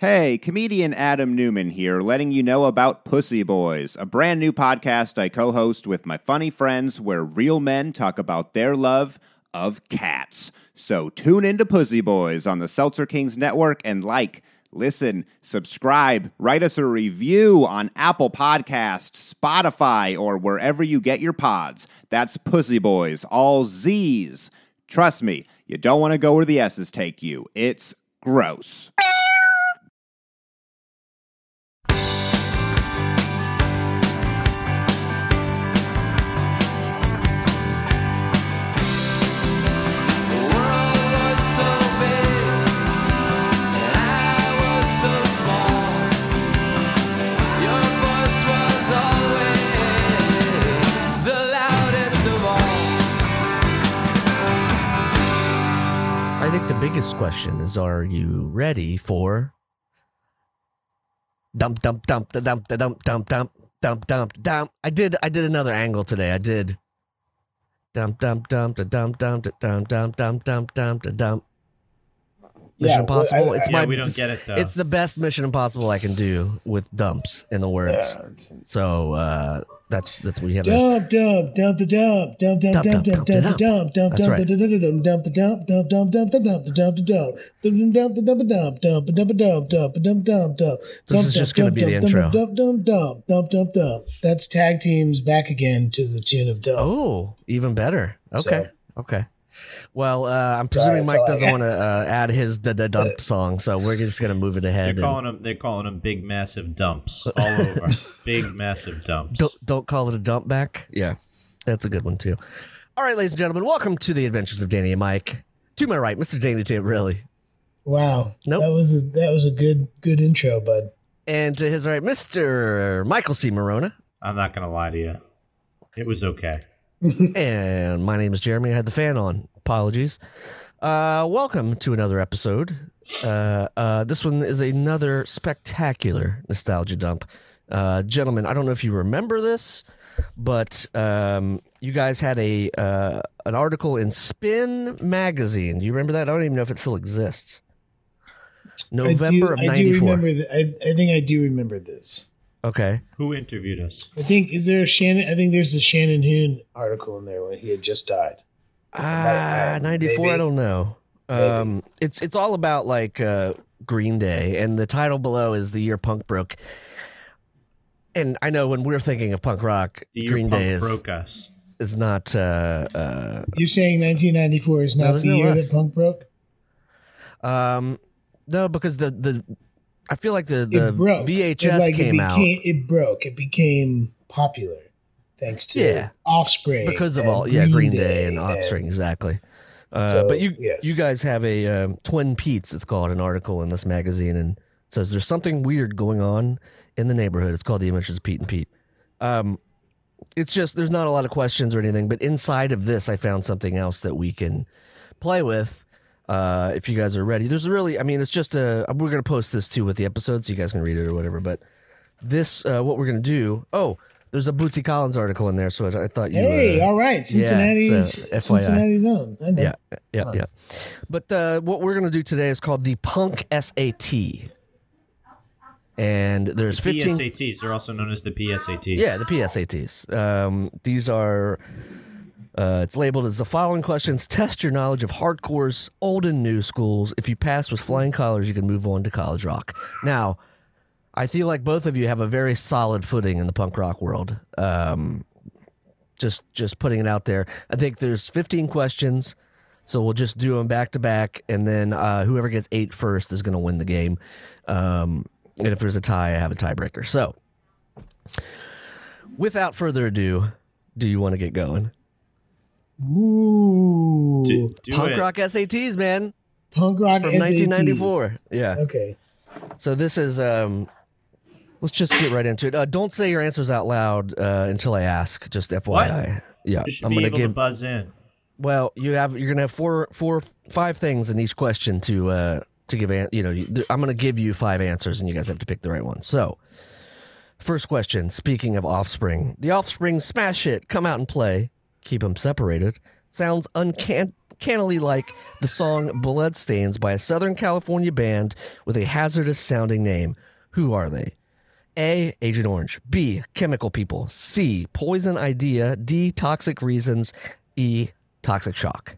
Hey, comedian Adam Newman here, letting you know about Pussy Boys, a brand new podcast I co-host with my funny friends where real men talk about their love of cats. So tune into Pussy Boys on the Seltzer Kings Network and listen, subscribe, write us a review on Apple Podcasts, Spotify, or wherever you get your pods. That's Pussy Boys, all Z's. Trust me, you don't want to go where the S's take you. It's gross. I think the biggest question is, are you ready for dump dump dump da dump da dump dump dump dump dump dump? I did another angle today. I did dump dump dump da dump dump da dump dump dump dump dump da dump. Mission Impossible. We don't get it though. It's the best Mission Impossible I can do with dumps in the words. So that's what we have. Dump dump dump the dump dump dump dump dump dump dump dump dump dump dump the dump dump dump dump dump dump dump the dump dump dump dump dump dump dump dump dump dump dump. This is just going to be the intro. Dump dump dump dump dump dump. That's tag teams back again to the tune of dump. Oh, even better. Okay. Well, I'm presuming Mike doesn't want to add his dump song, so we're just going to move it ahead. They're calling them big, massive dumps all over. Big, massive dumps. Don't call it a dump back. Yeah, that's a good one too. All right, ladies and gentlemen, welcome to the Adventures of Danny and Mike. To my right, Mr. Danny Tamborelli. Wow, nope. That was a good intro, bud. And to his right, Mr. Michael C. Morona. I'm not going to lie to you. It was okay. And my name is Jeremy. I had the fan on. Apologies. Welcome to another episode. This one is another spectacular nostalgia dump. Gentlemen, I don't know if you remember this, but you guys had an article in Spin magazine. Do you remember that? I don't even know if it still exists. November of 94. I do remember I think I do remember this. Okay. Who interviewed us? I think there's a Shannon Hoon article in there when he had just died. 94. I don't know. It's all about like Green Day, and the title below is The Year Punk Broke. And I know when we're thinking of punk rock, Green Day broke us. Is not. You're saying 1994 is not the year that punk broke? No, because the I feel like the broke. VHS came out. It broke. It became popular thanks to Offspring. Because of all, Green Day and Offspring, exactly. But you guys have a Twin Pete's, it's called, an article in this magazine, and it says there's something weird going on in the neighborhood. It's called The Adventures of Pete and Pete. It's just, there's not a lot of questions or anything, but inside of this, I found something else that we can play with. If you guys are ready, it's just we're going to post this too with the episode so you guys can read it or whatever, but this, what we're going to do, there's a Bootsy Collins article in there, so I thought you all right, Cincinnati's own. I know. Yeah. But what we're going to do today is called the Punk SAT. And there's 15 PSATs, they're also known as the PSATs. Yeah, the PSATs. These are it's labeled as the following questions. Test your knowledge of hardcore's old and new schools. If you pass with flying colors, you can move on to college rock. Now, I feel like both of you have a very solid footing in the punk rock world. Just putting it out there. I think there's 15 questions, so we'll just do them back to back, and then whoever gets 8 first is going to win the game. And if there's a tie, I have a tiebreaker. So, without further ado, do you want to get going? Ooh. Punk rock SATs, man. Punk rock from SATs. 1994. Yeah. Okay. So this is let's just get right into it. Don't say your answers out loud until I ask. Just FYI. What? Yeah. You should be able to buzz in. Well, you're gonna have 5 things in each question to give. I'm gonna give you 5 answers, and you guys have to pick the right one. So, first question. Speaking of Offspring, the Offspring smash hit "Come Out and Play." Keep them separated. Sounds uncanny uncannily like the song Bloodstains by a Southern California band with a hazardous sounding name. Who are they? A, Agent Orange. B, Chemical People. C, Poison Idea. D, Toxic Reasons. E, Toxic Shock.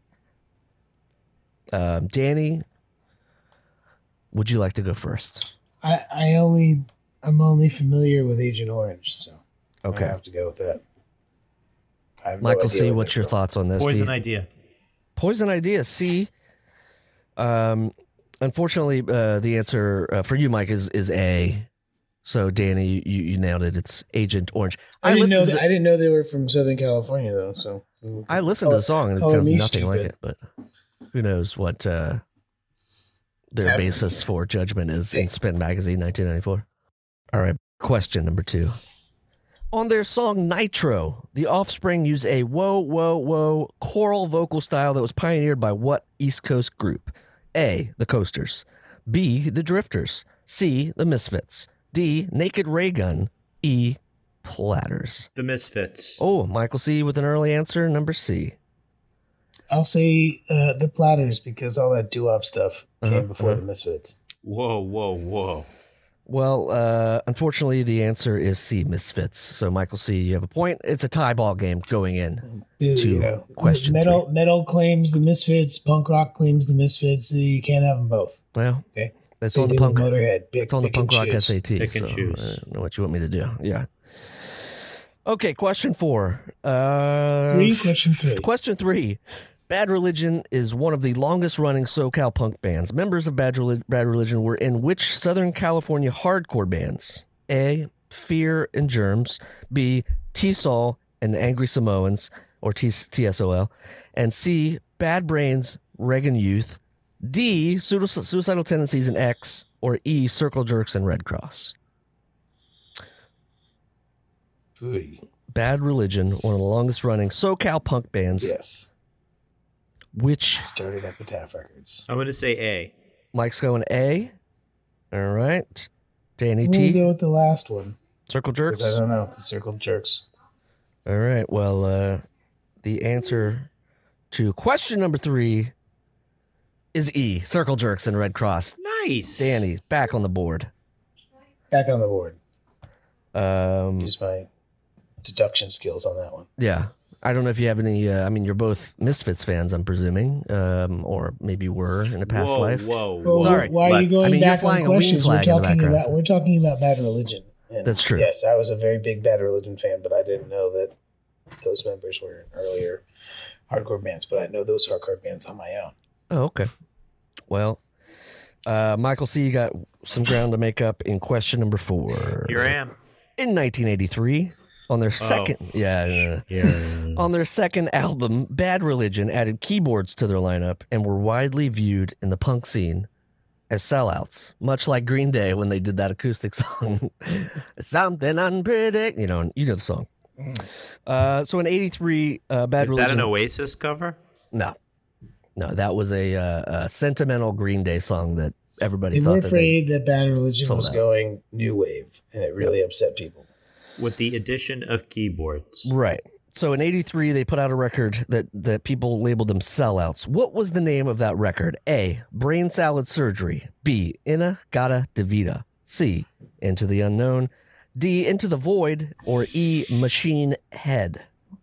Danny, would you like to go first? I'm only familiar with Agent Orange, so okay. I have to go with that. Michael C., what's your thoughts on this? Poison Idea. Poison Idea, C. Unfortunately, the answer for you, Mike, is A. So, Danny, you nailed it. It's Agent Orange. I didn't know they were from Southern California, though. So I listened to the song, and it sounds nothing like it. But who knows what their basis for judgment is in Spin Magazine, 1994. All right, question number 2. On their song Nitro, the Offspring use a whoa, whoa, whoa choral vocal style that was pioneered by what East Coast group? A, the Coasters. B, the Drifters. C, the Misfits. D, Naked Raygun. E, Platters. The Misfits. Oh, Michael C. with an early answer, number C. I'll say the Platters because all that doo-wop stuff came before the Misfits. Whoa, whoa, whoa. Well, unfortunately, the answer is C, Misfits. So, Michael C., you have a point. It's a tie ball game going in to question metal claims the Misfits, punk rock claims the Misfits. You can't have them both. Well, okay. That's on the punk. Motorhead. It's on the punk rock SAT. Pick and choose. I don't know what you want me to do. Yeah. Okay, question 4. Question 3. Question 3. Bad Religion is one of the longest-running SoCal punk bands. Members of Bad Religion were in which Southern California hardcore bands? A, Fear and Germs. B, T-Sol and Angry Samoans, or TSOL. And C, Bad Brains, Reagan Youth. D, Suicidal Tendencies and X. Or E, Circle Jerks and Red Cross. Bad Religion, one of the longest-running SoCal punk bands. Yes. Which started Epitaph Records. I'm going to say A. Mike's going A. All right. Danny T. T. We'll go with the last one. Circle Jerks? I don't know. Circle Jerks. All right. Well, the answer to question number 3 is E. Circle Jerks and Red Cross. Nice. Danny's back on the board. Back on the board. Use my deduction skills on that one. Yeah. I don't know if you have any, you're both Misfits fans, I'm presuming, or maybe were in a past life. Whoa. Sorry. Why are you going back on questions? We're talking about Bad Religion. And that's true. Yes, I was a very big Bad Religion fan, but I didn't know that those members were in earlier hardcore bands, but I know those hardcore bands on my own. Oh, okay. Well, Michael C., you got some ground to make up in question number 4. Here I am. In 1983... on their second, on their second album, Bad Religion added keyboards to their lineup and were widely viewed in the punk scene as sellouts, much like Green Day when they did that acoustic song, "Something Unpredictable." You know the song. So in '83, Bad Religion. Is that an Oasis cover? No, that was a sentimental Green Day song that everybody they thought were afraid that Bad Religion was going new wave, and it really upset people. With the addition of keyboards. Right. So in 83, they put out a record that people labeled them sellouts. What was the name of that record? A, Brain Salad Surgery. B, In-A-Gadda-Da-Vida. C, Into the Unknown. D, Into the Void. Or E, Machine Head.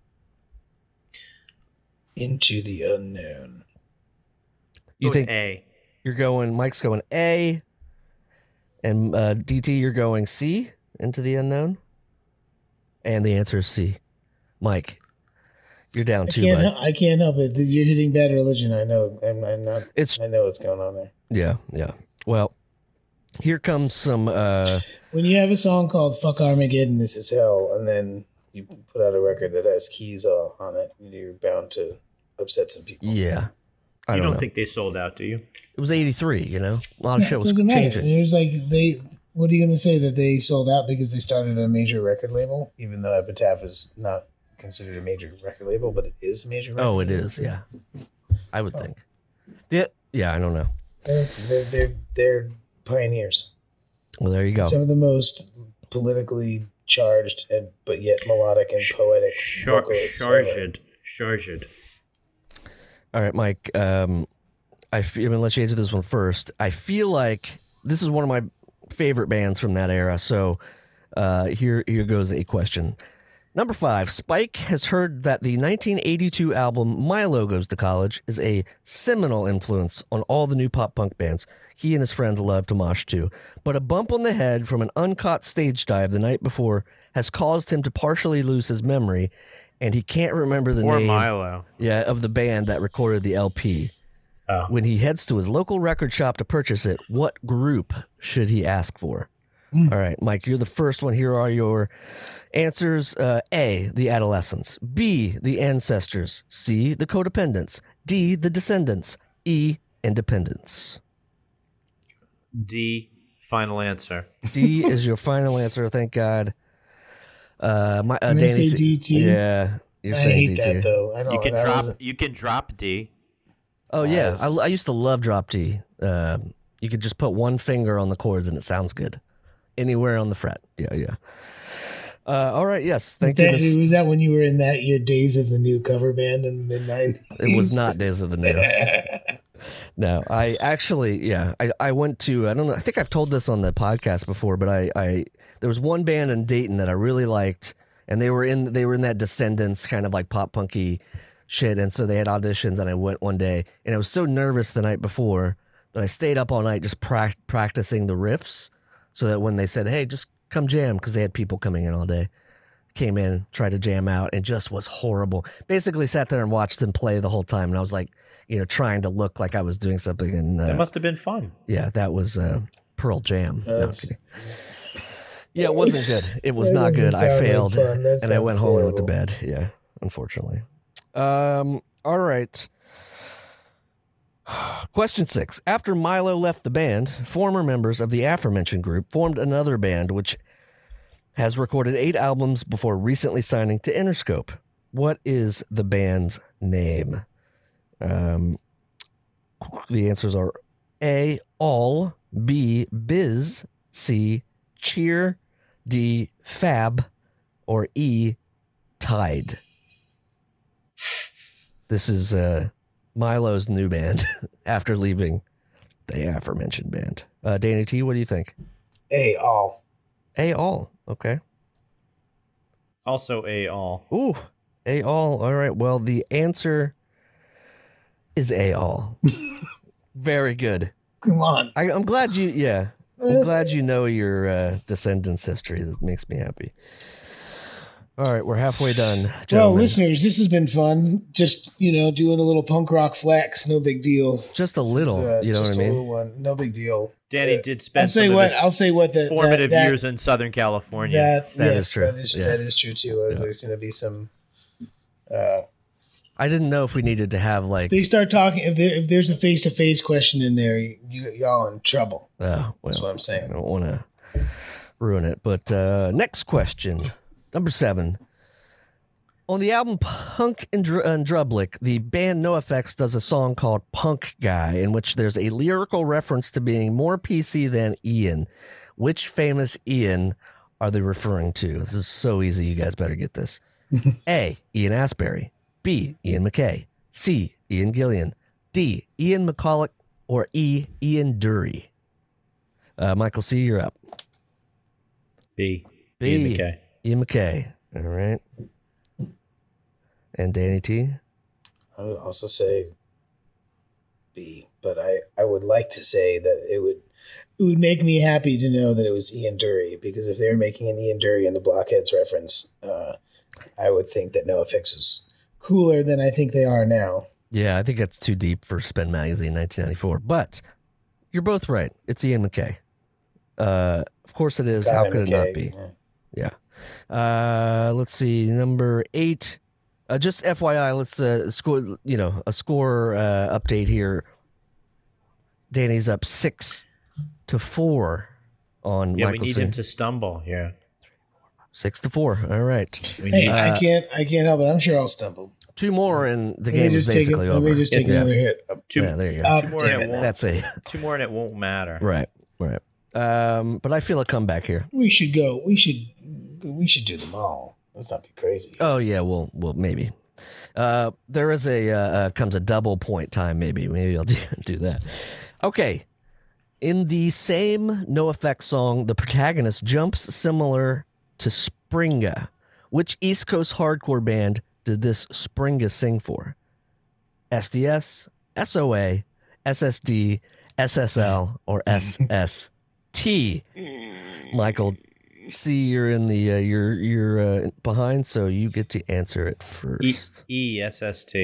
Into the Unknown. You think A. Mike's going A. And DT, you're going C, Into the Unknown? And the answer is C. Mike, you're down 2. I can't help it. You're hitting Bad Religion. I know. I know what's going on there. Yeah. Well, here comes some. When you have a song called "Fuck Armageddon, This Is Hell," and then you put out a record that has keys on it, you're bound to upset some people. Yeah. You don't think they sold out, do you? It was 83. A lot of shit was changing. There's what are you going to say, that they sold out because they started a major record label, even though Epitaph is not considered a major record label, but it is a major record label? It is, yeah. I would think. Yeah, I don't know. They're pioneers. Well, there you go. Some of the most politically charged but yet melodic and poetic vocalists. Charged. All right, Mike. I'm going to let you answer this one first. I feel like this is one of my favorite bands from that era. So here goes a question. Number 5, Spike has heard that the 1982 album Milo Goes to College is a seminal influence on all the new pop punk bands he and his friends love to mosh to. But a bump on the head from an uncaught stage dive the night before has caused him to partially lose his memory, and he can't remember the name Milo. of the band that recorded the LP. Oh. When he heads to his local record shop to purchase it, what group should he ask for? All right, Mike, you're the first one. Here are your answers. A, the Adolescents. B, the Ancestors. C, the Codependents. D, the Descendants. E, Independents. D, final answer. D is your final answer. Thank God. I'm gonna say D too. Yeah, you're saying D too. I hate that though. I don't. You can drop D. Oh yeah, I used to love drop D. You could just put one finger on the chords and it sounds good. Anywhere on the fret. Yeah. All right, yes. Thank you. Was that when you were in your Days of the New cover band in the mid-90s? It was not Days of the New. No, I actually, I went to, I don't know, I think I've told this on the podcast before, but there was one band in Dayton that I really liked, and they were in that Descendants kind of like pop punky shit, and so they had auditions, and I went one day, and I was so nervous the night before that I stayed up all night just practicing the riffs, so that when they said, hey, just come jam, because they had people coming in all day, came in, tried to jam out, and just was horrible. Basically sat there and watched them play the whole time, and I was like, trying to look like I was doing something. And that must have been fun. Yeah, that was Pearl Jam. No, I'm kidding. Yeah, it wasn't good. It was not good. I failed, and I went home and went to bed. Yeah, unfortunately. All right. Question 6. After Milo left the band, former members of the aforementioned group formed another band which has recorded 8 albums before recently signing to Interscope. What is the band's name? The answers are A, All, B, Biz, C, Cheer, D, Fab, or E, Tide. This is Milo's new band after leaving the aforementioned band. Danny T, what do you think? A, All. A, All. Okay. Also A, All. Ooh, A, All. All right. Well, the answer is A, All. Very good. Come on. I'm glad I'm glad you know your Descendants history. That makes me happy. All right, we're halfway done, gentlemen. Well, listeners, this has been fun. Just, doing a little punk rock flex. No big deal. Just a little, you know what I mean? Just a little one. No big deal. Danny did spend I'll say what the formative years in Southern California. That is true. That is true, too. Yeah. There's going to be some... I didn't know if we needed to have, like... They start talking... If there's a face-to-face question in there, y'all in trouble. Oh, well, that's what I'm saying. I don't want to ruin it. But next question... Number 7. On the album Punk and Drublic, the band NoFX does a song called Punk Guy, in which there's a lyrical reference to being more PC than Ian. Which famous Ian are they referring to? This is so easy, you guys better get this. A, Ian Astbury. B, Ian MacKaye. C, Ian Gillan. D, Ian McCulloch. Or E, Ian Dury. Michael C., you're up. B, Ian MacKaye. Ian MacKaye. All right. And Danny T? I would also say B, but I would like to say that it would make me happy to know that it was Ian Dury, because if they were making an Ian Dury and the Blockheads reference, I would think that NoFX was cooler than I think they are now. Yeah, I think that's too deep for Spin Magazine 1994, but you're both right. It's Ian MacKaye. Of course it is. How could it not be? Yeah. Let's see, number 8. Just FYI, let's score. A score update here. Danny's up 6-4 on. Yeah, Michael we need C. him to stumble. Yeah, 6-4. All right. Hey, I can't help it. I'm sure I'll stumble. 2 more, and the game is basically over. Let me just take another hit. There you go. 2 more, and it won't. That's a 2 more, and it won't matter. Right. But I feel a comeback here. We should go. We should do them all. Let's not be crazy. Oh yeah, well maybe. There is comes a double point time. Maybe I'll do that. Okay. In the same NoFX song, the protagonist jumps similar to Springa. Which East Coast hardcore band did this Springa sing for? SDS, SOA, SSD, SSL, or SST? Michael, see, you're in the you're behind, so you get to answer it first. ESST.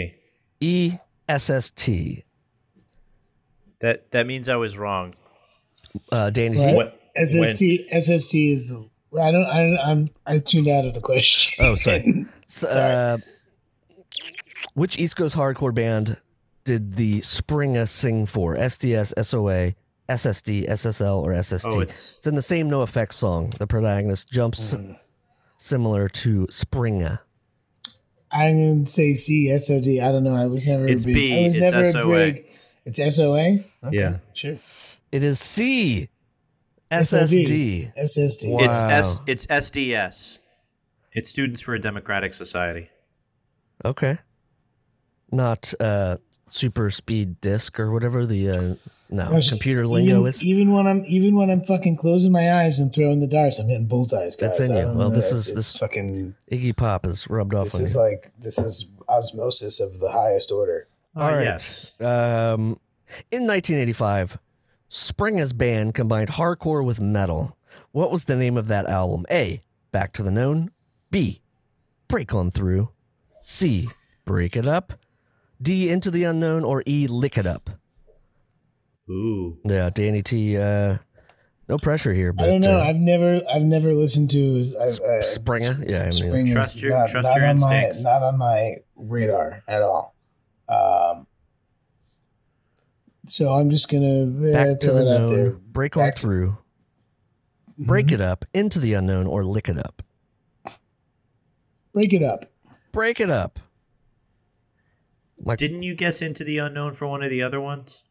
ESST. That means I was wrong. Danny, SST is I tuned out of the question. Oh, sorry. Sorry. Which East Coast hardcore band did the Springa sing for? SDS, SOA, SSD, SSL, or SST? Oh, it's in the same NoFX song. The protagonist jumps similar to Springa. I'm going to say C, SOD. I don't know. I was never it's a big. B. I was It's never SOA. a big. It's SOA? Okay, Yeah. Sure. It is C. SSD. SSD. Wow. It's SDS. It's Students for a Democratic Society. Okay. Not super speed disk or whatever the computer lingo is. Even when I'm fucking closing my eyes and throwing the darts, I'm hitting bullseyes, guys. That's in you. Well, this fucking Iggy Pop is rubbed off. This is osmosis of the highest order. All right. Yes. In 1985, Springa's band combined hardcore with metal. What was the name of that album? A. Back to the Known. B. Break On Through. C. Break It Up. D. Into the Unknown. Or E. Lick It Up. Ooh. Yeah, Danny T. No pressure here, but I don't know. I've never listened to Springer. Yeah, I mean, Spring trust is your not on instincts. not on my radar at all. So I'm just gonna Back to throw the it out Known. there. Break On Through. Break It Up. Into the Unknown. Or Lick It Up. Break It Up. Break It Up. Didn't you guess Into the Unknown for one of the other ones?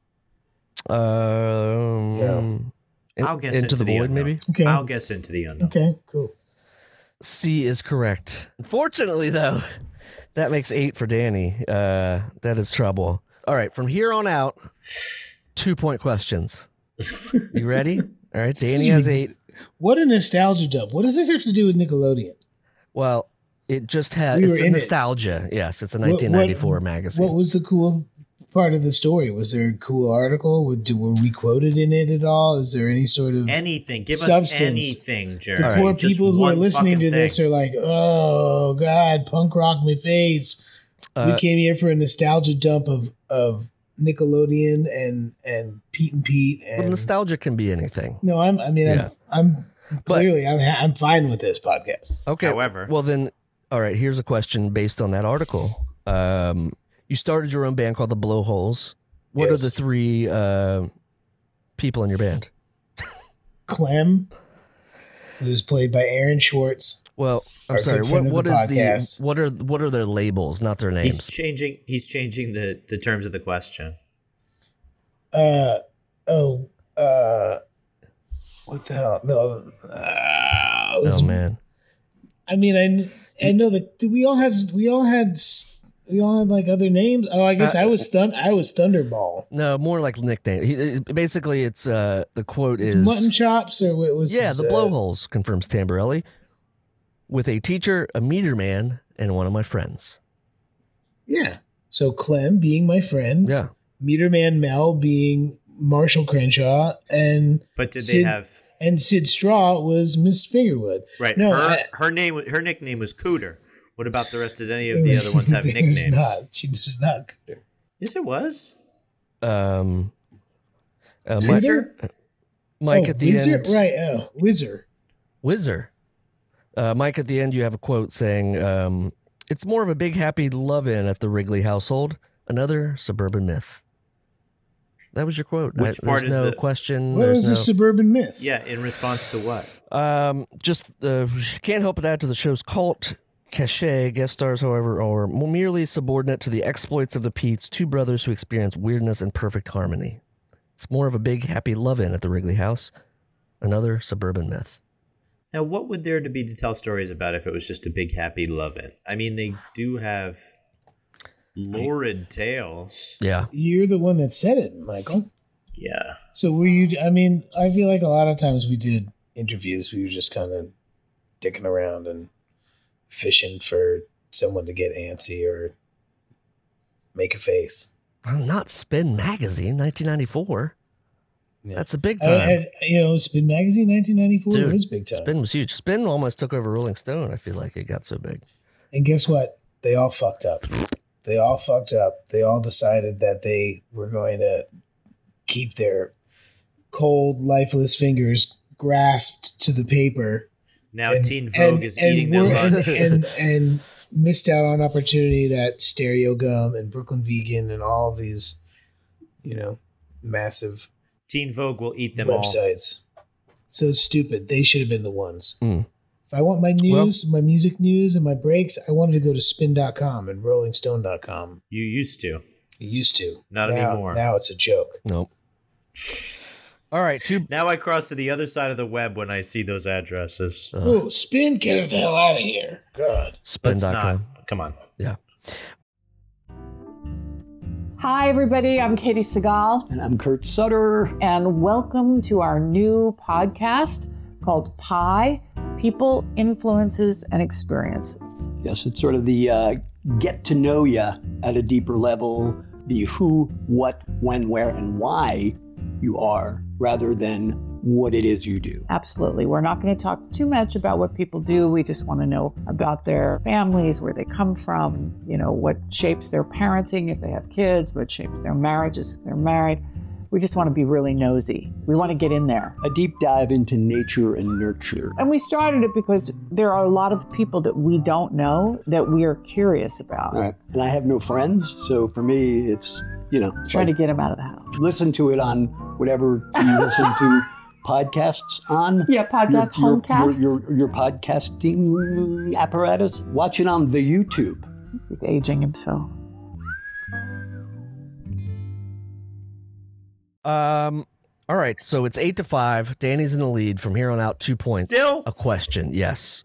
I'll guess Into the Void, Unknown. maybe. Okay. I'll guess Into the Unknown. Okay. Cool. C is correct. Unfortunately, though, that makes 8 for Danny. That is trouble. All right, from here on out, 2-point questions. You ready? All right, Danny has 8. What a nostalgia dump. What does this have to do with Nickelodeon? Well, it just has We were it's a in nostalgia. Yes, it's a 1994 magazine. What was the cool part of the story? Was there a cool article? Were we quoted in it at all? Is there any sort of Anything. Give substance? us anything, Jerry. The poor Just people who are one listening to fucking this thing. are like, oh, God, punk rock my face. We came here for a nostalgia dump of Nickelodeon and Pete and Pete. And Well, nostalgia can be anything. no, I'm clearly I'm fine with this podcast. Okay. However. Well then, all right, here's a question based on that article. You started your own band called the Blowholes. What Yes. are the 3 people in your band? Clem, who's played by Aaron Schwartz. Well, I'm Our sorry. good friend of What the is podcast. what are their labels, not their names? He's changing the terms of the question. What the hell? No, Oh man. I mean, I know that we all had like other names. Oh, I guess I was Thunderball. No, more like nickname. Basically, it's the quote It's is mutton chops, or what was? yeah, his, the Blowholes, confirms Tamborelli, with a teacher, a meter man, and one of my friends. Yeah. So Clem being my friend, Yeah. Meter Man Mel being Marshall Crenshaw, and But did Sid- they have and Sid Straw was Miss Fingerwood. right? No, her nickname was Cooter. What about the rest of any of the other ones have nicknames? She was not good. Yes, it was. Whizzer? Mike at the Whizzer? end. Right. Oh, Whizzer. Whizzer. Mike, at the end, you have a quote saying, it's more of a big happy love-in at the Wrigley household. Another suburban myth. That was your quote. Which part There's is no the- question. What was the suburban myth? Yeah, in response to what? Just can't help but add to the show's cult cachet. Guest stars, however, are merely subordinate to the exploits of the Peets, 2 brothers who experience weirdness and perfect harmony. It's more of a big happy love-in at the Wrigley house. Another suburban myth. Now, what would there to be to tell stories about if it was just a big happy love-in? I mean, they do have Lurid tales. Yeah. You're the one that said it, Michael. Yeah. So were you? I mean, I feel like a lot of times we did interviews, we were just kind of dicking around and fishing for someone to get antsy or make a face. Well, not Spin Magazine, 1994. Yeah. That's a big time. Spin Magazine, 1994 Dude, was big time. Spin was huge. Spin almost took over Rolling Stone. I feel like it got so big. And guess what? They all fucked up. They all decided that they were going to keep their cold, lifeless fingers grasped to the paper. Now Teen Vogue is eating their lunch. And missed out on opportunity that Stereo Gum and Brooklyn Vegan and all of these, massive Teen Vogue will eat them websites. All. So stupid. They should have been the ones. Mm. If I want my news, my music news, and my breaks, I wanted to go to spin.com and rollingstone.com. You used to. Not now, anymore. Now it's a joke. Nope. All right. Now I cross to the other side of the web when I see those addresses. Oh, Spin, get the hell out of here. God. Spin.com. Come on. Yeah. Hi, everybody. I'm Katie Segal. And I'm Kurt Sutter. And welcome to our new podcast called Pi, People, Influences, and Experiences. Yes, it's sort of the get to know you at a deeper level, the who, what, when, where, and why you are, rather than what it is you do. Absolutely. We're not going to talk too much about what people do. We just want to know about their families, where they come from, what shapes their parenting if they have kids, what shapes their marriages if they're married. We just want to be really nosy. We want to get in there. A deep dive into nature and nurture. And we started it because there are a lot of people that we don't know that we are curious about. All right. And I have no friends, so for me, it's, trying to get them out of the house. Listen to it on whatever you listen to podcasts on. Yeah, homecasts. Your podcasting apparatus. Watch it on the YouTube. He's aging himself. All right, so it's 8-5. Danny's in the lead from here on out. 2 points. Still a question. Yes.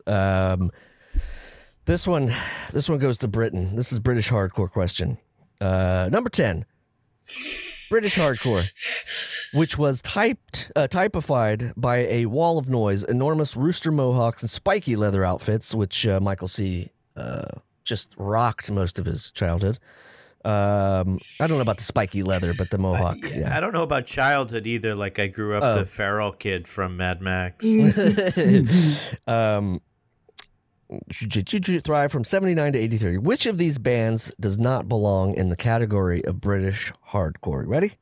This one goes to Britain. This is British hardcore question. Number 10. British hardcore, which was typified by a wall of noise, enormous rooster mohawks, and spiky leather outfits, which Michael C. Just rocked most of his childhood. I don't know about the spiky leather, but the mohawk. Yeah. I don't know about childhood either. Like I grew up the feral kid from Mad Max. Thrive from 79 to 83. Which of these bands does not belong in the category of British hardcore? Ready?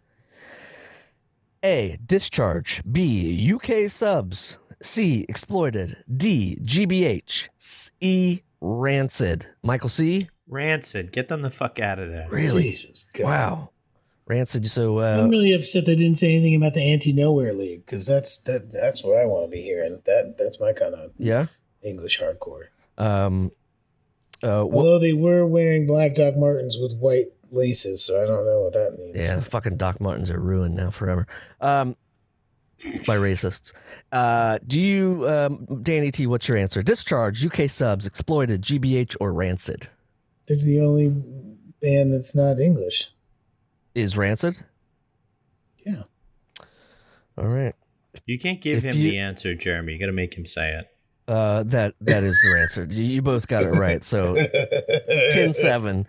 A. Discharge. B. UK Subs. C. Exploited. D. GBH. E. Rancid. Michael C. Rancid. Get them the fuck out of there. Really? Jesus God. Wow. Rancid. So I'm really upset they didn't say anything about the Anti-Nowhere League, because that's what I want to be hearing. That's my kind of English hardcore. Although they were wearing black Doc Martens with white laces, so I don't know what that means. Yeah, the fucking Doc Martens are ruined now forever. By racists. Do you, Danny T, what's your answer? Discharge, UK Subs, Exploited, GBH, or Rancid? They're the only band that's not English. Is Rancid? Yeah. All right. You can't give him the answer, Jeremy. You got to make him say it. That is the answer. You both got it right. So 10-7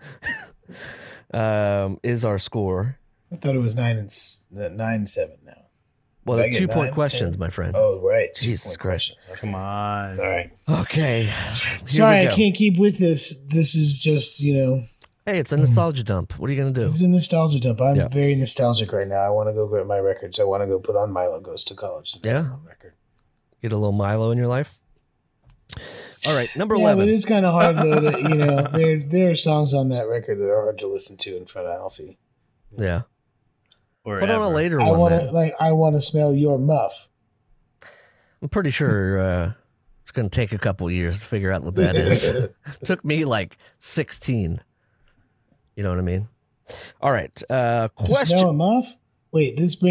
is our score. I thought it was 9-7 now. Well, the 2-point questions, 10? My friend. Oh, right. Jesus Christ. Okay. Come on. Sorry. Okay. Sorry, I can't keep with this. This is just, Hey, it's a nostalgia dump. What are you going to do? It's a nostalgia dump. I'm very nostalgic right now. I want to go get my records. I want to go put on Milo Goes to College. Record. Get a little Milo in your life? All right, number 11. But it's kind of hard, though, to, there are songs on that record that are hard to listen to in front of Alfie. Yeah. Or put on a later I one. I want to smell your muff. I'm pretty sure it's going to take a couple years to figure out what that is. It took me like 16. You know what I mean? All right. Question. Smell a muff? Wait, just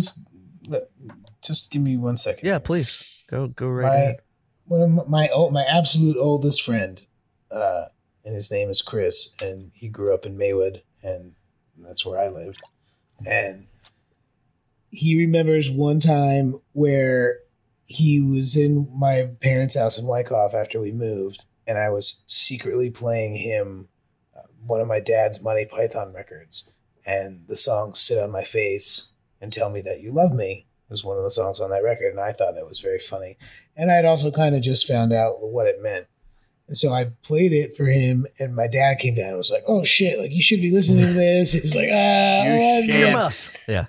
give me 1 second. Yeah, please. Go right ahead. One of my absolute oldest friend and his name is Chris, and he grew up in Maywood, and that's where I lived. And he remembers one time where he was in my parents' house in Wyckoff after we moved, and I was secretly playing him one of my dad's Monty Python records, and the song "Sit on My Face and Tell Me That You Love Me" was one of the songs on that record, and I thought that was very funny. And I'd also kind of just found out what it meant. And so I played it for him, and my dad came down and was like, "Oh shit, like you should be listening to this." He's like, Yeah.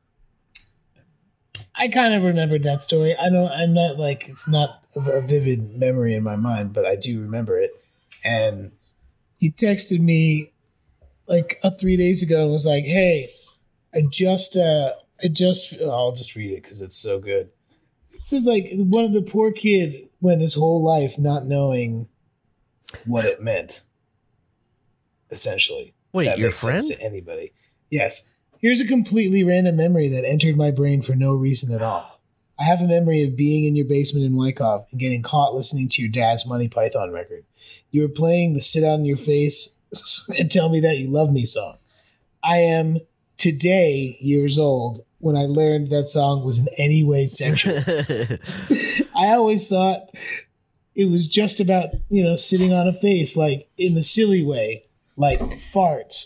I kind of remembered that story. I'm not like, it's not a vivid memory in my mind, but I do remember it. And he texted me like 3 days ago and was like, "Hey, I'll just read it because it's so good." It says like one of the poor kid went his whole life not knowing what it meant. Essentially. Wait, that your makes friend? sense to anybody. Yes. Here's a completely random memory that entered my brain for no reason at all. I have a memory of being in your basement in Wyckoff and getting caught listening to your dad's Monty Python record. You were playing the "Sit on Your Face and Tell Me That You Love Me" song. I am today years old when I learned that song was in any way sexual. I always thought it was just about, sitting on a face, like in the silly way, like farts.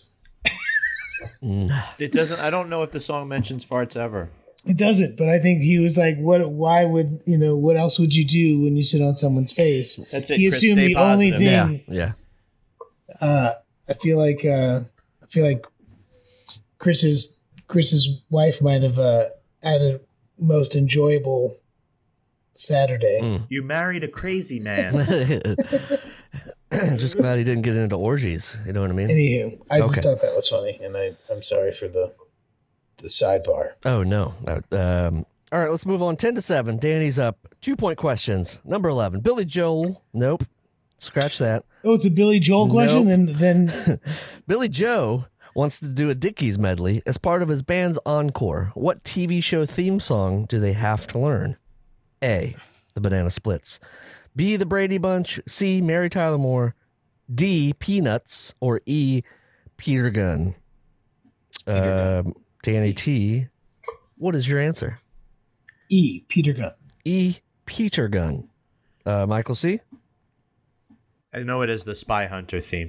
It doesn't. I don't know if the song mentions farts ever. It doesn't, but I think he was like, why would, what else would you do when you sit on someone's face? That's it. He Chris, assumed stay the only positive. thing. Yeah. I feel like Chris's wife might have had a most enjoyable Saturday. You married a crazy man. Just glad he didn't get into orgies. You know what I mean? Anywho, I just thought that was funny, and I'm sorry for the sidebar. Oh, no. All right, let's move on. 10-7. Danny's up. 2-point questions. Number 11. Billy Joel. Nope. Scratch that. Oh, it's a Billy Joel question? Nope. Then Billy Joe wants to do a Dickies medley as part of his band's encore. What TV show theme song do they have to learn? A, the Banana Splits. B, the Brady Bunch. C, Mary Tyler Moore. D, Peanuts. Or E, Peter Gunn. Danny T, what is your answer? E, Peter Gunn. E, Peter Gunn. Michael C? I know it is the Spy Hunter theme.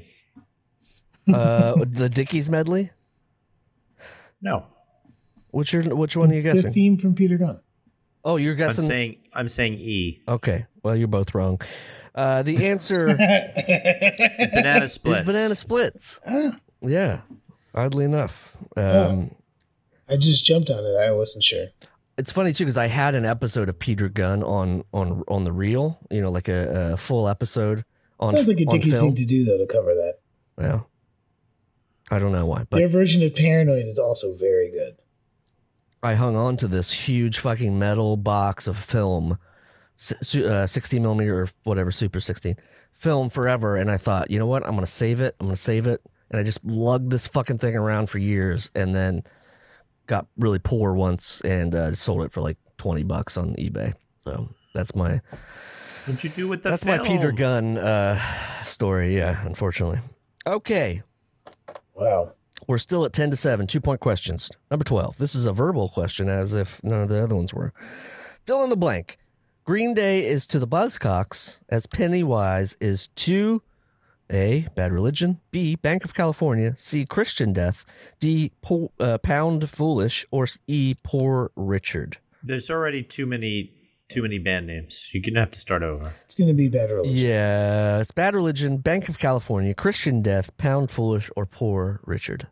The Dickies medley? No. Which one are you guessing? The theme from Peter Gunn. Oh, you're guessing. I'm saying E. Okay. Well, you're both wrong. The answer It's Banana Splits. is Banana Splits. Yeah. Oddly enough. I just jumped on it. I wasn't sure. It's funny too because I had an episode of Peter Gunn on the reel. Like a full episode. Sounds like a Dickies film. thing to do though, to cover that. Yeah. I don't know why, but their version of Paranoid is also very good. I hung on to this huge fucking metal box of film, 16 millimeter or whatever, Super 16 film forever. And I thought, you know what? I'm going to save it. And I just lugged this fucking thing around for years and then got really poor once and sold it for like $20 on eBay. So that's my... What'd you do with the That's film? my Peter Gunn story, yeah, unfortunately. Okay. Wow. We're still at 10-7, 2-point questions. Number 12. This is a verbal question, as if none of the other ones were. Fill in the blank. Green Day is to the Buzzcocks as Pennywise is to A, Bad Religion, B, Bank of California, C, Christian Death, D, Pound Foolish, or E, Poor Richard. There's already too many band names. You're gonna have to start over. It's gonna be Bad Religion. Yeah, it's Bad Religion, Bank of California, Christian Death, Pound Foolish, or Poor Richard.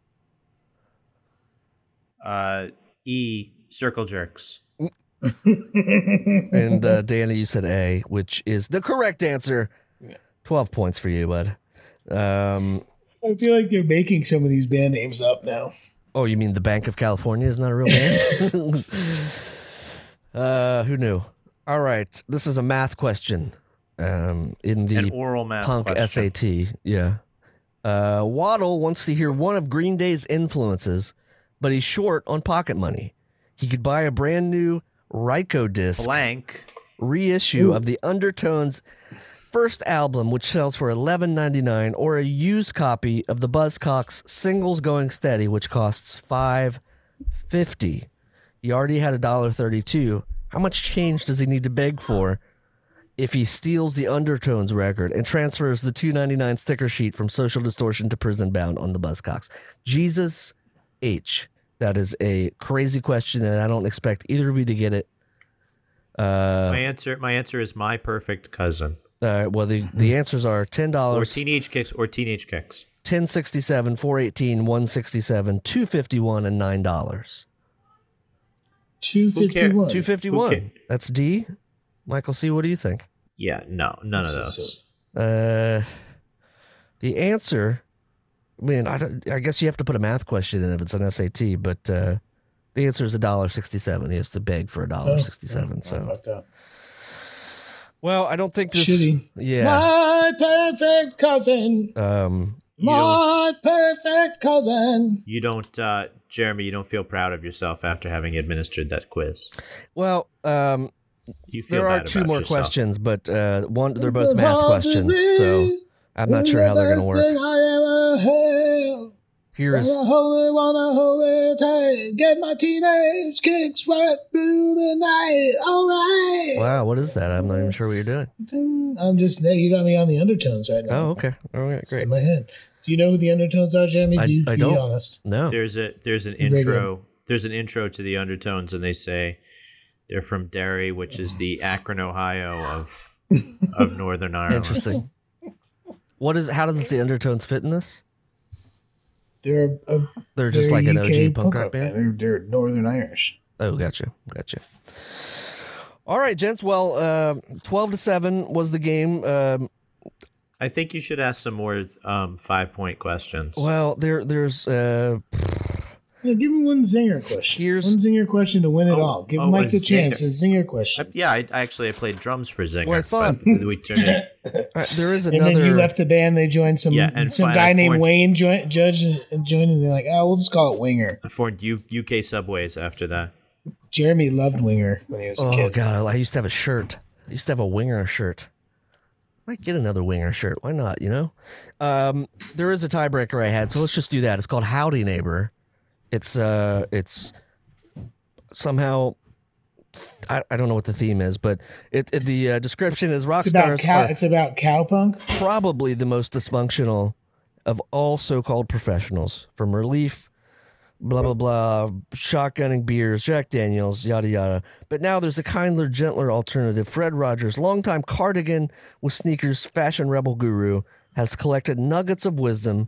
E, Circle Jerks. And Danny, you said A, which is the correct answer. 12 points for you, bud. I feel like they're making some of these band names up now. Oh, you mean the Bank of California is not a real band? Who knew? All right, this is a math question. In the An oral math punk question. SAT, yeah. Waddle wants to hear one of Green Day's influences, but he's short on pocket money. He could buy a brand new Ryko disc Blank. reissue of the Undertones first album, which sells for $11.99, or a used copy of the Buzzcocks Singles Going Steady, which costs $5.50. He already had $1.32. How much change does he need to beg for if he steals the Undertones record and transfers the $2.99 sticker sheet from Social Distortion to Prison Bound on the Buzzcocks? Jesus H. That is a crazy question, and I don't expect either of you to get it. My answer is My Perfect Cousin. Well, the answers are $10 or Teenage Kicks 1067, 418, 167, 251, and $9. 251. 251. That's D. Michael C., what do you think? Yeah, no, none of those. The answer, I mean, I guess you have to put a math question in if it's an SAT, but the answer is $1.67. He has to beg for $1.67. So fucked up. Well, I don't think this. Shitty. Yeah. My perfect cousin. My perfect cousin. You don't, Jeremy. You don't feel proud of yourself after having administered that quiz. Well, you feel there are bad two about more yourself. questions, but they're both math questions, so I'm not sure how they're going to work. Here's wanna hold it tight. Get my teenage kicks right through the night. All right. Wow, what is that? I'm not even sure what you're doing. I'm just, you got me on the Undertones right now. Oh, okay. All right, It's great. in my head. Do you know who the Undertones are, Jeremy? I Be don't. honest. No. There's an intro. There's an intro to the Undertones, and they say they're from Derry, which is the Akron, Ohio of Northern Ireland. Interesting. How does the Undertones fit in this? They're just like an UK OG punk rock band? They're Northern Irish. Oh, gotcha. All right, gents. Well, 12-7 was the game. I think you should ask some more 5-point questions. Well, there's Yeah, give me one zinger question. One zinger question to win it all. Give Mike the chance. A zinger question. I played drums for Zinger. Well, I thought we turned it. There is another. And then you left the band. They joined some guy named Wayne Judge and joined, and they're like, we'll just call it Winger. I formed UK Subways after that. Jeremy loved Winger when he was a kid. Oh god, I used to have a shirt. I used to have a Winger shirt. Might get another Winger shirt. Why not? You know. There is a tiebreaker I had, so let's just do that. It's called Howdy Neighbor. It's somehow I don't know what the theme is, but the description is rock stars. It's about cowpunk. Probably the most dysfunctional of all so-called professionals, from Relief, blah blah blah, shotgunning beers, Jack Daniels, yada yada. But now there's a kinder, gentler alternative. Fred Rogers, longtime cardigan with sneakers, fashion rebel guru, has collected nuggets of wisdom.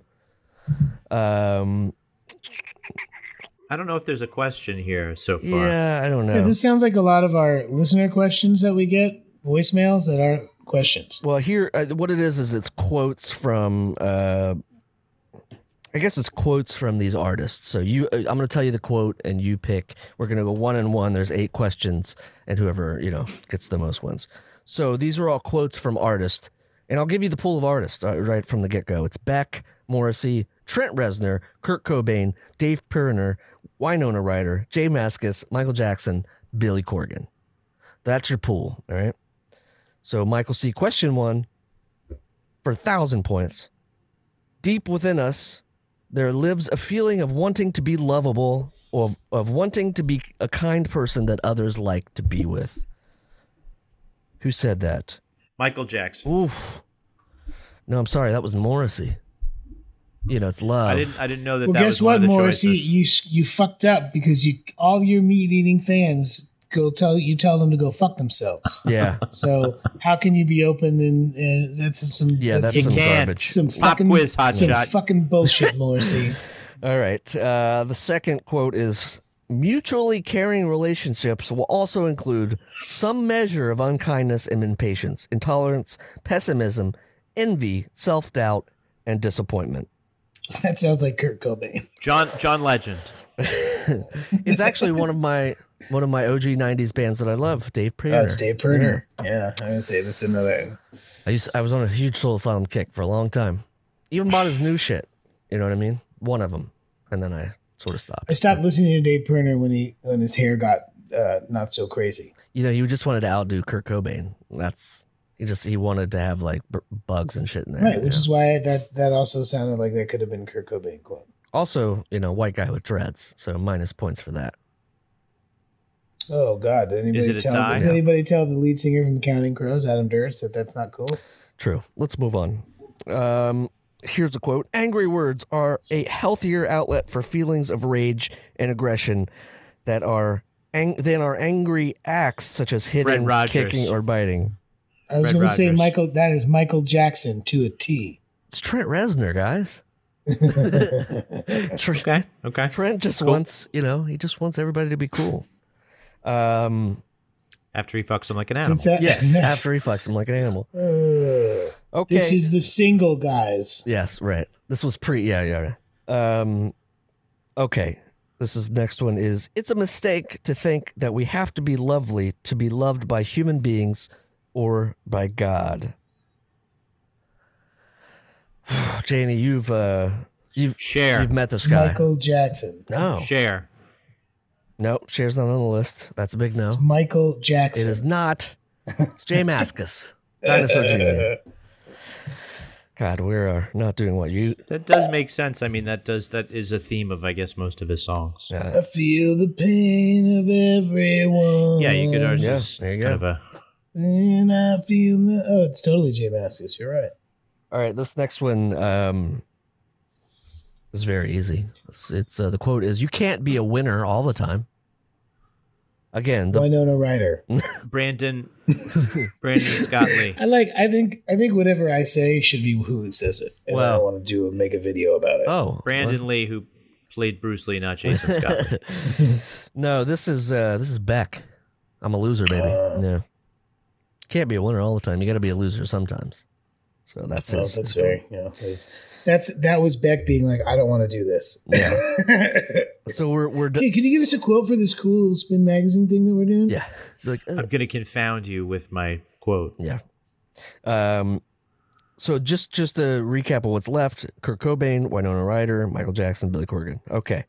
I don't know if there's a question here so far. Yeah, I don't know. Yeah, this sounds like a lot of our listener questions that we get, voicemails that aren't questions. Well, here, what it is it's quotes from, I guess it's quotes from these artists. So I'm going to tell you the quote and you pick. We're going to go 1-1. There's 8 questions, and whoever, gets the most wins. So these are all quotes from artists, and I'll give you the pool of artists right from the get-go. It's Beck, Morrissey, Trent Reznor, Kurt Cobain, Dave Pirner, Winona Ryder, Jay Mascis, Michael Jackson, Billy Corgan. That's your pool, all right? So, Michael C., question 1 for 1,000 points. Deep within us, there lives a feeling of wanting to be lovable, or of wanting to be a kind person that others like to be with. Who said that? Michael Jackson. Oof. No, I'm sorry. That was Morrissey. It's love. I didn't know that. Well, that guess was one what, of the Morrissey? choices. You fucked up because all your meat eating fans tell them to go fuck themselves. Yeah. So how can you be open and that's some that's some garbage. Some fucking quiz, hot some shot. fucking bullshit, Morrissey. All right. The second quote is: mutually caring relationships will also include some measure of unkindness and impatience, intolerance, pessimism, envy, self-doubt, and disappointment. That sounds like Kurt Cobain. John Legend. It's actually one of my OG 90s bands that I love, Dave Pirner. Oh, it's Dave Pirner. Yeah, I would say that's another. I was on a huge Soul Asylum kick for a long time. Even bought his new shit. You know what I mean? One of them. And then I sort of stopped. I stopped listening to Dave Pirner when his hair got not so crazy. You just wanted to outdo Kurt Cobain. That's He wanted to have like bugs and shit in there. Right, which is why that also sounded like that could have been Kurt Cobain quote. Also, white guy with dreads, so minus points for that. Oh God! Did anybody tell the lead singer from Counting Crows, Adam Duritz, that that's not cool? True. Let's move on. Here's a quote: "Angry words are a healthier outlet for feelings of rage and aggression than are angry acts such as hitting, kicking, or biting." I was going to say Michael. That is Michael Jackson to a T. It's Trent Reznor, guys. Okay. Trent just wants, he just wants everybody to be cool. After he fucks him like an animal. Yes, after he fucks him like an animal. Okay. This is the single guys. Yes, right. This was yeah. Okay. Next one is, it's a mistake to think that we have to be lovely to be loved by human beings or by God. Janie, you've met this guy. Michael Jackson. No. Cher. No, Cher's not on the list. That's a big no. It's Michael Jackson. It is not. It's Jay Mascis. Dinosaur Jr. God, we're not doing what you... That does make sense. I mean, that is a theme of, I guess, most of his songs. Yeah. I feel the pain of everyone. Yeah, you could argue there you go. And I feel the... Oh, it's totally Jay Mascis. You're right. All right, this next one is very easy. It's the quote is, "You can't be a winner all the time." Again, Winona Ryder. Brandon Scott Lee. I think whatever I say should be who says it, and I want to make a video about it. Oh, Brandon Lee, who played Bruce Lee, not Jason Scott Lee. No, this is Beck. I'm a loser, baby. No, can't be a winner all the time. You got to be a loser sometimes. So that's it. That's very, that was Beck being like, I don't want to do this. Yeah. So we're Hey, can you give us a quote for this cool Spin magazine thing that we're doing? Yeah. It's like, I'm going to confound you with my quote. Yeah. So just to recap of what's left: Kurt Cobain, Winona Ryder, Michael Jackson, Billy Corgan. Okay.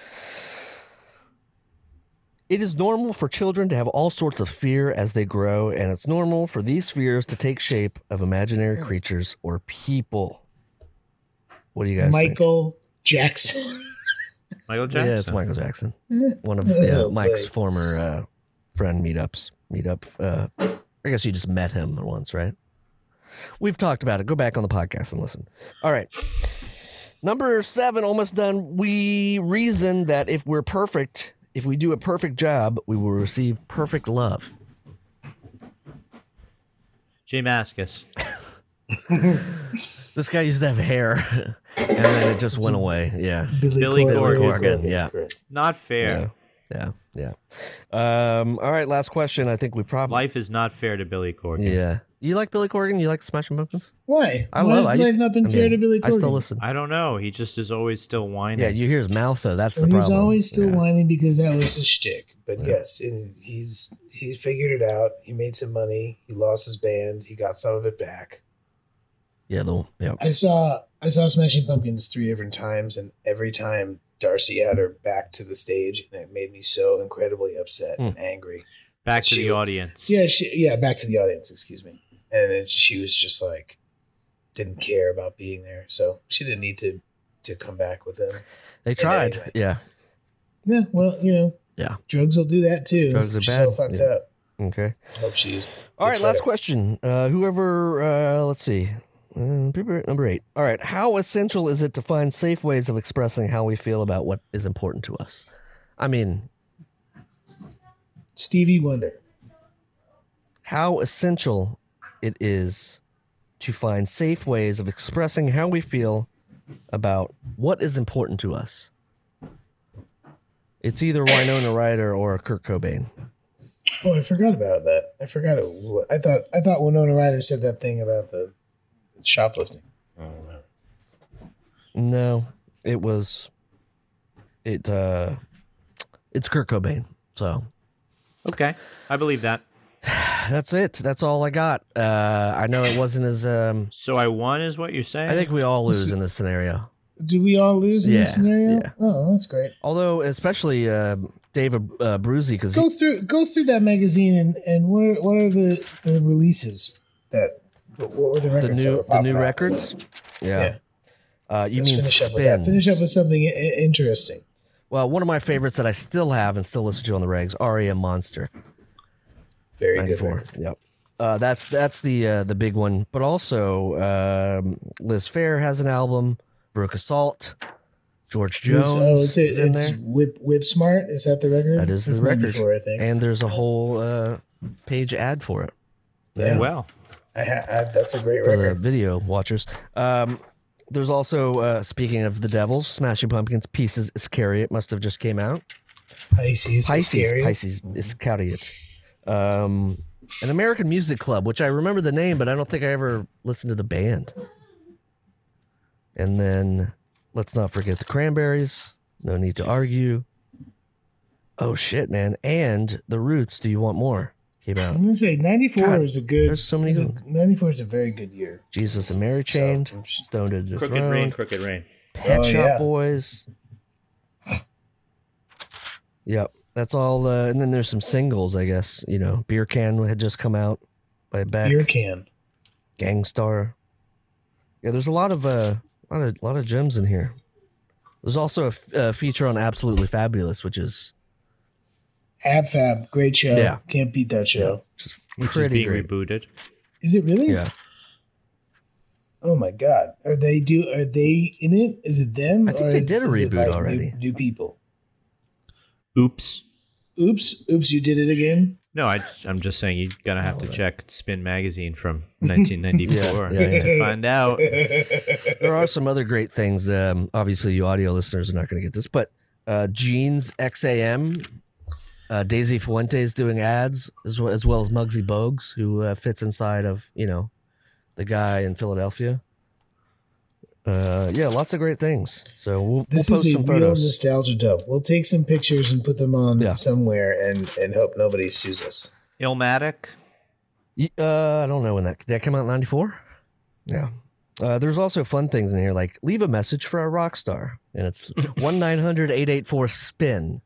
It is normal for children to have all sorts of fear as they grow, and it's normal for these fears to take shape of imaginary creatures or people. What do you guys think? Michael Jackson. Michael Jackson? Yeah, it's Michael Jackson. One of Mike's former friend meetup. I guess you just met him once, right? We've talked about it. Go back on the podcast and listen. All right. Number 7, almost done. We reason that if we're perfect... If we do a perfect job, we will receive perfect love. Jay Mascis. This guy used to have hair, and then it just went away. Yeah. Billy Corgan. Yeah. Not fair. Yeah. All right, last question. I think we probably... Life is not fair to Billy Corgan. Yeah. You like Billy Corgan? You like Smashing Pumpkins? Why? Why has life not been fair to Billy Corgan? I still listen. I don't know. He just is always still whining. Yeah, you hear his mouth, though. That's the problem. He's always still whining because that was his shtick. But yes, he figured it out. He made some money. He lost his band. He got some of it back. Yeah. I saw Smashing Pumpkins 3 different times, and every time Darcy had her back to the stage, and it made me so incredibly upset and angry. Back to the audience. Yeah, back to the audience, excuse me. And then she was just like, didn't care about being there. So she didn't need to come back with him. They tried. Anyway. Yeah. Yeah, well, yeah, drugs will do that too. Drugs are she's bad. So fucked up. Okay. Hope she's... All right, last question. Let's see. Number 8. All right. How essential is it to find safe ways of expressing how we feel about what is important to us? I mean... Stevie Wonder. How essential it is to find safe ways of expressing how we feel about what is important to us. It's either Winona Ryder or Kurt Cobain. Oh, I forgot about that. I forgot it. I thought Winona Ryder said that thing about the shoplifting. I don't remember. No, it's Kurt Cobain. So, okay, I believe that. That's it. That's all I got. I know it wasn't as. So I won, is what you're saying? I think we all lose in this scenario. Do we all lose in this scenario? Yeah. Oh, that's great. Although, especially David Bruzy, because go through that magazine and what are the releases? What were the records? The new records? Yeah. You mean finish spins. up with that. Finish up with something interesting. Well, one of my favorites that I still have and still listen to on the regs, R.E.M. Monster. Very 94. good. Yep. That's the big one. But also, Liz Phair has an album. Veruca Salt. George Jones. It's Whip Smart. Is that the record? That is the record. 94, I think. And there's a whole page ad for it. Yeah. Well, that's a great for record. the video watchers. There's also, speaking of the Devils, Smashing Pumpkins, Pieces Iscariot must have just came out. Pisces Iscariot. An American Music Club, which I remember the name, but I don't think I ever listened to the band. And then, let's not forget the Cranberries. No Need to Argue. Oh, shit, man. And The Roots, Do You Want More? Came out. I'm going to say 94 is a good... There's so many... 94 is a very good year. Jesus and Mary Chained. Stoned to the Throne. Crooked Rain. Pet Shop Boys. Yep. That's all. And then there's some singles, I guess. You know, Beer Can had just come out by Beck. Beer Can. Gangstar. Yeah, there's a lot of gems in here. There's also a feature on Absolutely Fabulous, which is Ab Fab, great show. Yeah. Can't beat that show. Which is being rebooted. Is it really? Yeah. Oh my God. Are they in it? Is it them? I think they did a reboot already. New people. Oops, you did it again? No, I'm just saying you're going to have to check Spin Magazine from 1994 Yeah. to find out. There are some other great things. Obviously, you audio listeners are not going to get this, but Jeans XAM, Daisy Fuentes doing ads, as well as Muggsy Bogues, who fits inside of, the guy in Philadelphia. Yeah, lots of great things. So we'll post is a some real photos. nostalgia dump. We'll take some pictures and put them on somewhere and hope nobody sues us. Illmatic? I don't know when that came out in 94. Yeah. There's also fun things in here, like leave a message for a rock star, and it's 1-900-884-SPIN,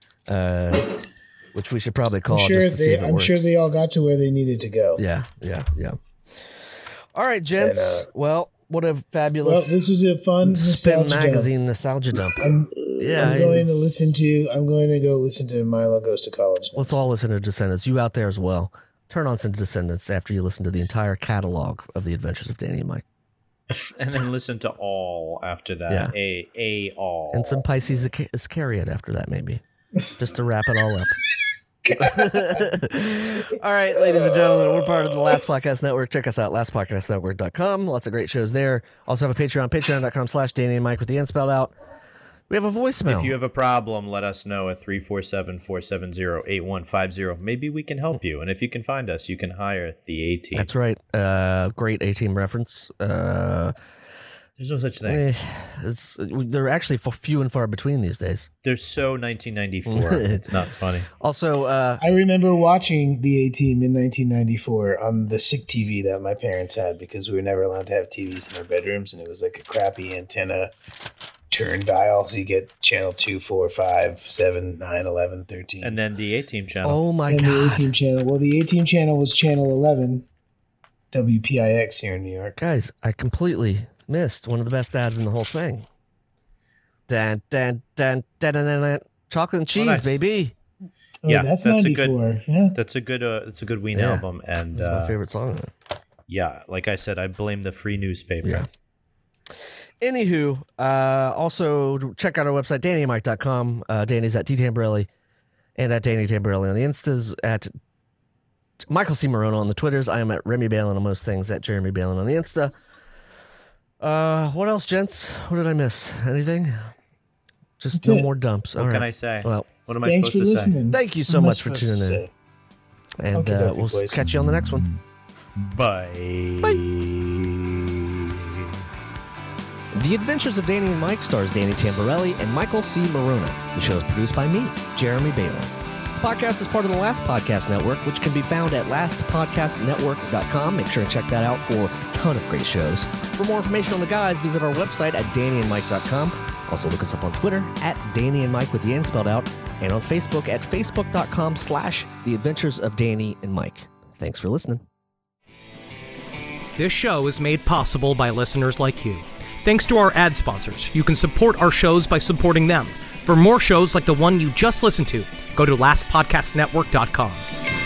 which we should probably call just to see if it works. I'm sure they all got to where they needed to go. Yeah. All right, gents. What a fabulous. Well, this was a fun Spin nostalgia Magazine nostalgia dump. I'm going to go listen to Milo Goes to College now. Let's all listen to Descendants. You out there as well. Turn on some Descendants after you listen to the entire catalog of The Adventures of Danny and Mike. And then listen to all after that. Yeah. All. And some Pisces Iscariot after that, maybe. Just to wrap it all up. All right, ladies and gentlemen, we're part of the Last Podcast Network. Check us out, lastpodcastnetwork.com. Lots of great shows there. Also have a Patreon, patreon.com/Danny and Mike with the N spelled out. We have a voicemail. If you have a problem, let us know at 347-470-8150. Maybe we can help you. And if you can find us, you can hire the A-Team. That's right. Great A-Team reference. There's no such thing. They're actually few and far between these days. They're so 1994. It's not funny. Also, I remember watching the A-Team in 1994 on the sick TV that my parents had because we were never allowed to have TVs in our bedrooms, and it was like a crappy antenna turn dial, so you get channel 2, 4, 5, 7, 9, 11, 13. And then the A-Team channel. Oh my God. The A-Team channel. Well, the A-Team channel was channel 11, WPIX here in New York. Guys, I completely missed one of the best ads in the whole thing. Dan, chocolate and cheese, nice. baby. Oh, yeah, that's 94. That's a good Ween album, and that's my favorite song. Yeah, like I said, I blame the free newspaper. Yeah. Anywho, also check out our website, DannyandMike.com. Danny's at Tamborelli and at Danny Tamborelli on the Instas, at Michael C. Morona on the Twitters. I am at Remy Balin on most things, at Jeremy Balin on the Insta. What else, gents? What did I miss? Anything? Just no more dumps. What can I say? Well, what am I supposed to say? Thank you so much for tuning in. And we'll catch you on the next one. Bye. The Adventures of Danny and Mike stars Danny Tamborelli and Michael C. Morona. The show is produced by me, Jeremy Balin. This podcast is part of the Last Podcast Network, which can be found at lastpodcastnetwork.com. Make sure to check that out for a ton of great shows. For more information on the guys, visit our website at dannyandmike.com. Also look us up on Twitter at Danny and Mike with the N spelled out, and on Facebook at facebook.com/The Adventures of Danny and Mike. Thanks for listening. This show is made possible by listeners like you. Thanks to our ad sponsors, you can support our shows by supporting them. For more shows like the one you just listened to, go to lastpodcastnetwork.com.